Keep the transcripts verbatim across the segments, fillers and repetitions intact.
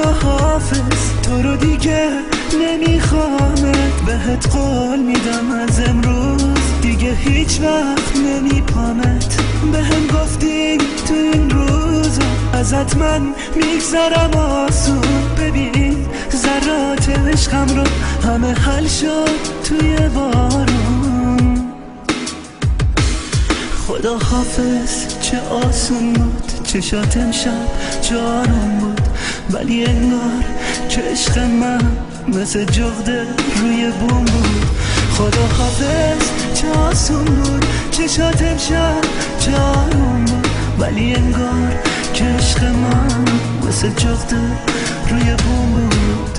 خداحافظ، تو رو دیگه نمیخوامت، بهت قول میدم از امروز دیگه هیچ وقت نمیپامت. بهم گفتی تو این روزا ازت من میگذرم آسون، ببین ذرات عشقم رو همه حل شد توی بارون. خدا حافظ چه آسون بود، چشات امشب جارون بود، ولی انگار که عشق من مثل جغده روی بوم بود. خدا حافظ چه آسون بود، چشات امشب جارون بود، ولی انگار که عشق من مثل جغده روی بوم بود.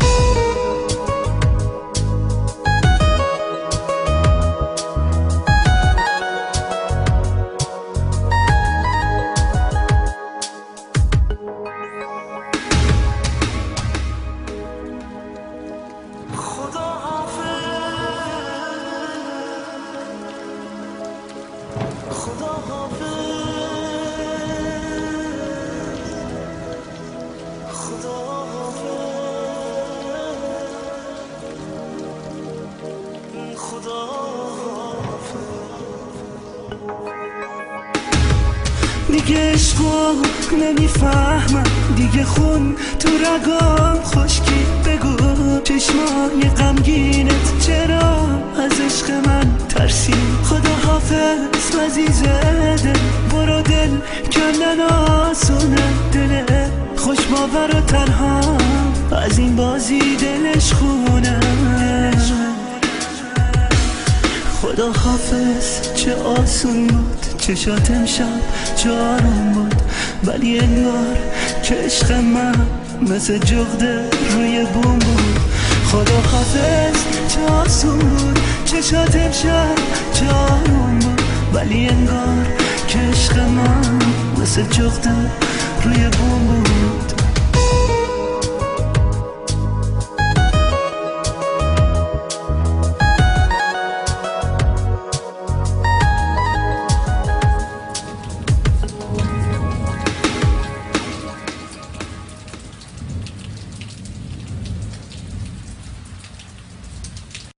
دیگه عشقو نمیفهمم، دیگه خون تو رگام خشکی، بگو چشمای غمگینت چرا از عشق من ترسی. خدا حافظ عزیز دل، برو دل کندن آسونه، دل خوش باور و تنها از این بازی دلش خونه. خدا حافظ چه آسون بود، چشات امشب جارون بود، ولی انگار که عشق من مثل جغده روی بوم بود. خدا حافظ چه آسون بود، چشات امشب جارون بود، ولی انگار که عشق من مثل جغده روی بوم بود.